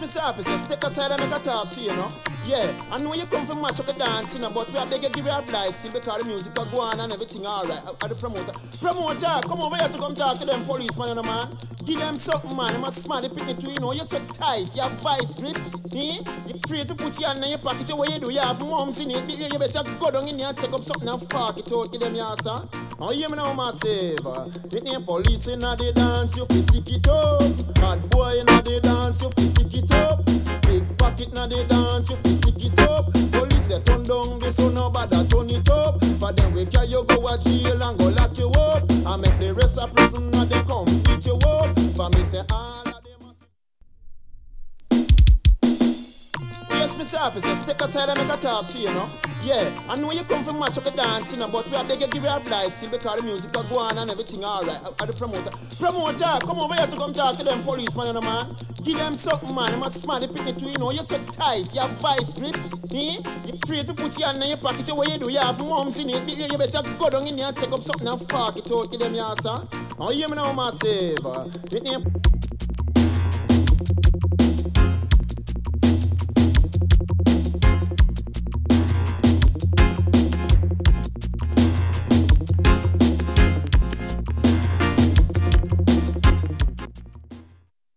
Mr. Officer, step aside and make a talk to you, know. Yeah, I know you come from mash up the dance, you know, but we are beg you give you a blight still because the music will go on and everything alright. At the promoter. Promoter, come over here to come talk to them policeman, you know, man. Give them something, man. You must smile the picnic to you know. You're so tight, you have vice grip. Eh? You're free to put your hand in your pocket. What you do, you have mums in it. You better go down in here and take up something and fuck it out. Give them your answer. Oh, you hear me now, massive. It ain't police in the dance, you fi stick it up. Bad boy in the dance, you fi stick it up. Big pocket in the dance, you fi stick it up. Police say turn down this, so nobody turn it up. For them we carry you go a jail and go lock you up. And make the rest of prison and they come beat you up. For me say all of them. Yes, Mr. Officer, step aside and make a talk to you, know. Yeah, I know you come from mash up the dance, you know, but we are beg you give you a blight still because the music will go on and everything alright. At the promoter. Promoter, come over here to come talk to them policeman, you know, man. Give them something, man. You must smile the picnic to you know. You're so tight, you have vice grip. Eh? You're free to put your hand in your pocket. What you do, you have mums in it. You better go down in here and take up something and fuck it out. Give them your answer. Oh, you hear me now, massive. It ain't